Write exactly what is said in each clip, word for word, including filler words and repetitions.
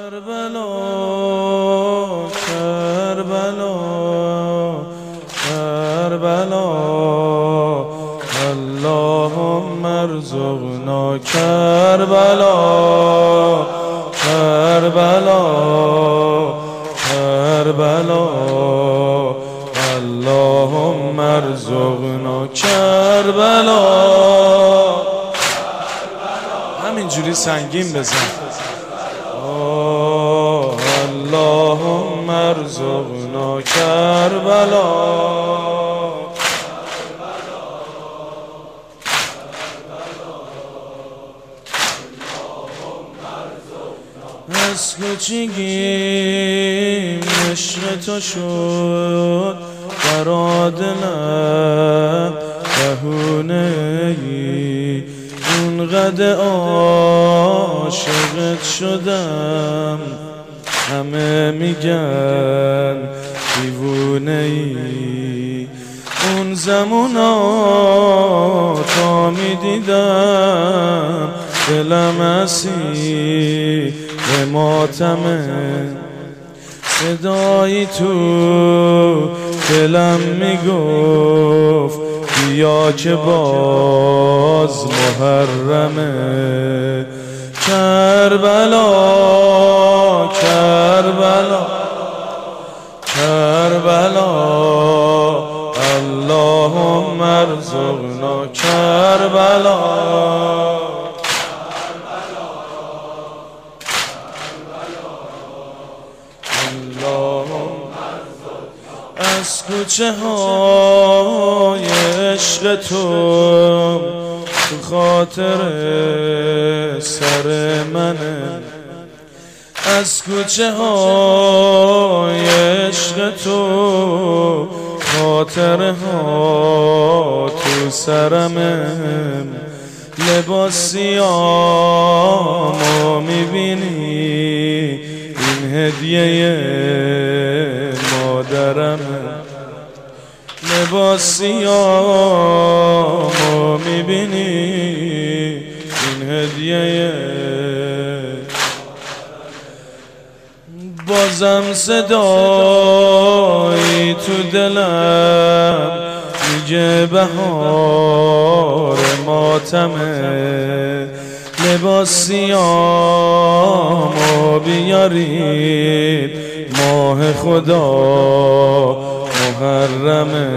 کربلا کربلا کربلا اللهم ارزقنا کربلا کربلا کربلا اللهم ارزقنا کربلا. همینجوری سنگین بزن. اللهم ارزقنا کربلا. از کوچگیم عشق تو شد برا دلم بهونه ای، اونقدر عاشقت شدم همه میگن دیوونه ای. اون زمونا تا میدیدم دلم اسیر ماتمه، صدایی تو دلم میگفت بیا که باز محرمه. کربلا کربلا کربلا اللهم ارزقنا کربلا. از کوچه های عشق تو تو خاطر سر منه، از کوچه های عشق تو خاطره ها تو سرمه. لباسیامو میبینی این هدیه مادرمه، لباسیامو میبینی این هدیه. بازم صدایی تو دلم میگه بهار ماتمه، لباسیامو بیارید ماه خدا محرمه.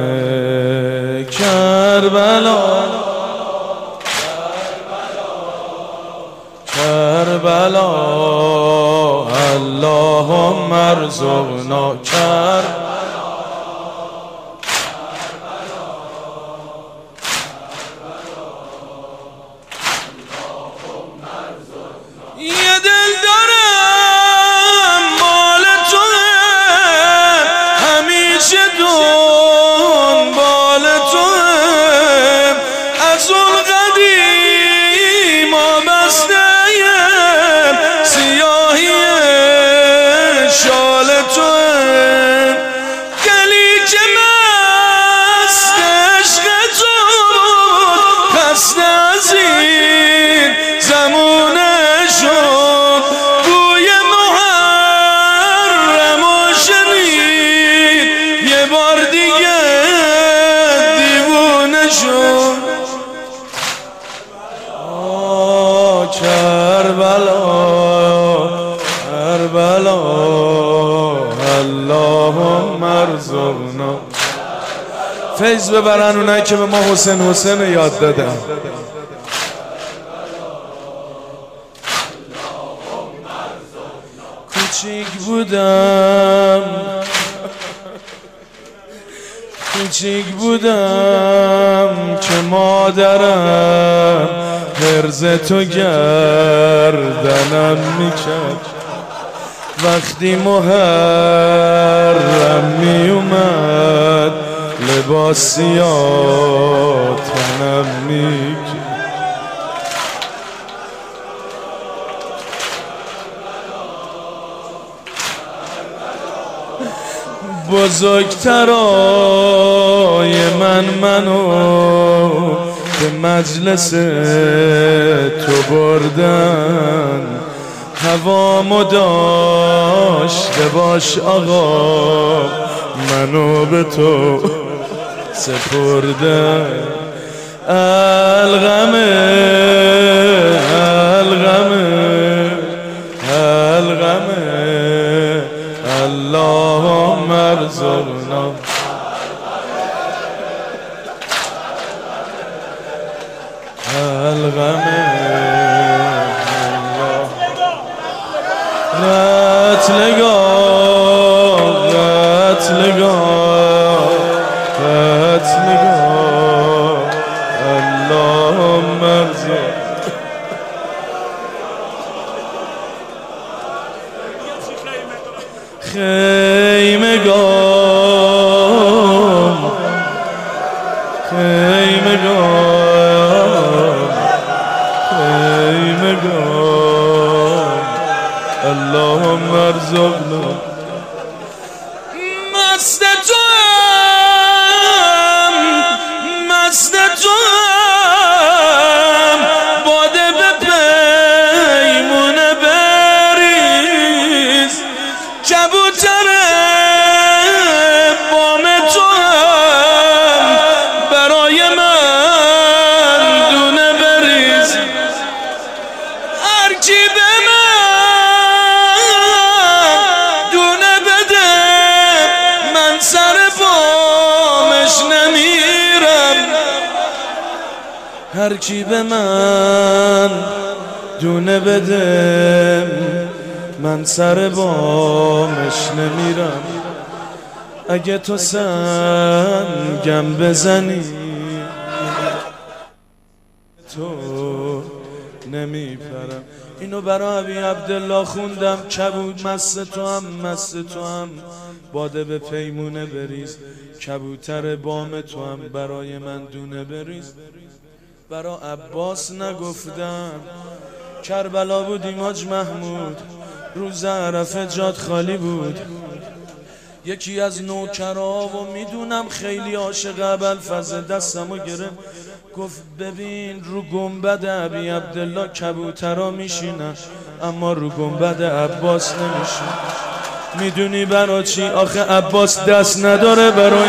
کربلا کربلا اللهم ارزقنا کربلا. یه دل دارم مال توه، همیشه دنبال توه، از اون قدیم آبسته سیاهی شال توه، گلی که مست عشق تو خسته از این زمونه شد، بوی محرم و شنید یه بار دیگه دیوونه شد. آه کربلا کربلا اللهم ارزقنا. فیض ببرن اونایی که به ما حسین حسین یاد دادن. کوچیک بودم کوچیک بودم که مادرم هرز تو گردنم میکرد، وقتی محرم می اومد لباسیات تنم میکرد. بزرگترای من منو به مجلس تو بردن، هوامو داشته باش آقا، منو به تو سپرده الغمه الغمه الغمه اللهم ارزقنا الغمه قتلگاه قتلگاه قتلگاه اللهم ارزق خیمگاه خیمگاه خیمگاه اللهم ارزقنا مست توام مست توام باده به پیمونه بریز کبوتر بام توام برای من دونه بریز هر کی به هر کی به من دونه بده من سر بامش نمیرم اگه تو سنگم بزنی تو نمیپرم. اینو برای ابی عبدالله خوندم. کبود مست تو هم مست تو هم باده به پیمونه بریز، کبوتر بام تو هم برای من دونه بریز. برا عباس نگفتم کربلا بودیم حاج محمود، روز عرفه جاد خالی بود. یکی از نوکرها و میدونم خیلی عاشق ابوالفضل دستمو گرفت گفت ببین رو گنبد ابی عبدالله کبوترها میشینن اما رو گنبد عباس نمیشین. میدونی برا چی؟ آخه عباس دست نداره برای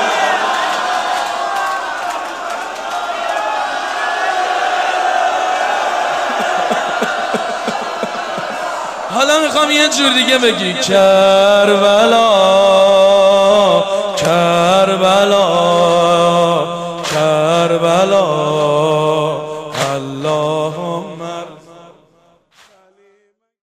حالا میخوام یه جور دیگه بگی کربلا کربلا کربلا